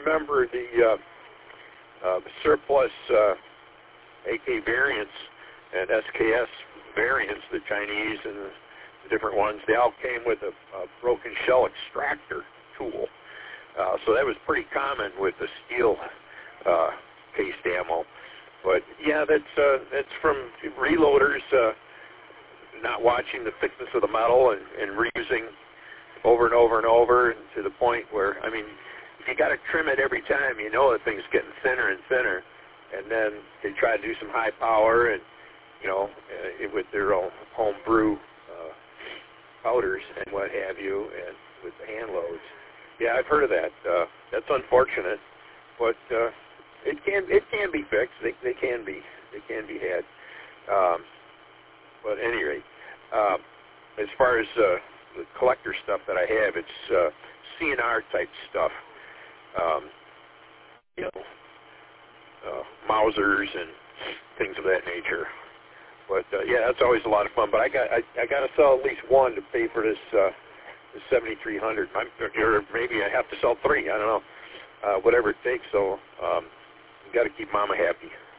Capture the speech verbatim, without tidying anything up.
remember the uh, uh, surplus uh, A K variants and S K S variants, the Chinese and the, the different ones. They all came with a, a broken shell extractor tool. Uh, so that was pretty common with the steel uh, cased ammo. But yeah, that's uh, that's from reloaders uh, not watching the thickness of the metal and, and reusing over and over and over, and to the point where, I mean, if you got to trim it every time, you know that thing's getting thinner and thinner. And then they try to do some high power and, you know, uh, with their own home brew uh, powders and what have you, and with the hand loads. Yeah, I've heard of that. Uh, that's unfortunate, but uh, it can it can be fixed. They they can be they can be had. Um, but at any rate, um, as far as uh, the collector stuff that I have, it's uh, C N R type stuff. Um, you know, uh, Mausers and things of that nature. But uh, yeah, that's always a lot of fun. But I got I, I got to sell at least one to pay for this. Uh, The seventy-three hundred, I'm, or maybe I have to sell three. I don't know, uh, whatever it takes. So um, you got to keep Mama happy.